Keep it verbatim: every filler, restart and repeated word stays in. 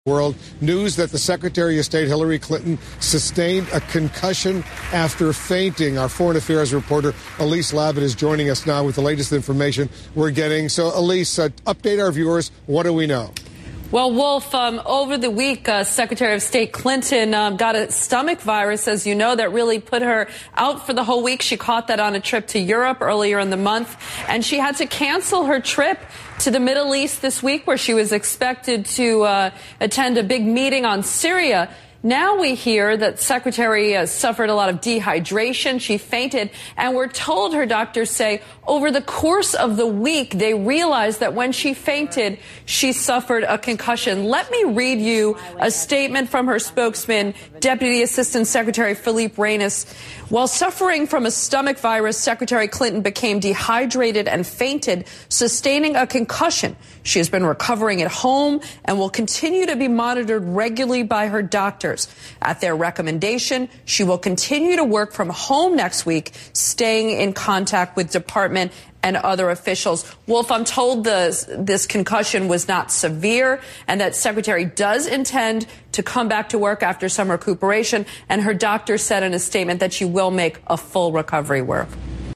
World news that the Secretary of State Hillary Clinton sustained a concussion after fainting. Our foreign affairs reporter Elise Labott is joining us now with the latest information we're getting. So, Elise, uh, update our viewers. What do we know? Well, Wolf, um, over the week, uh, Secretary of State Clinton um, got a stomach virus, as you know, that really put her out for the whole week. She caught that on a trip to Europe earlier in the month, and she had to cancel her trip to the Middle East this week, where she was expected to uh, attend a big meeting on Syria. Now we hear that Secretary uh, suffered a lot of dehydration. She fainted, and we're told, her doctors say, over the course of the week, they realized that when she fainted, she suffered a concussion. Let me read you a statement from her spokesman, Deputy Assistant Secretary Philippe Reines. While suffering from a stomach virus, Secretary Clinton became dehydrated and fainted, sustaining a concussion. She has been recovering at home and will continue to be monitored regularly by her doctors. At their recommendation, she will continue to work from home next week, staying in contact with department and other officials. Wolf, I'm told the, this concussion was not severe and that Secretary does intend to come back to work after some recuperation, and her doctor said in a statement that she will make a full recovery work.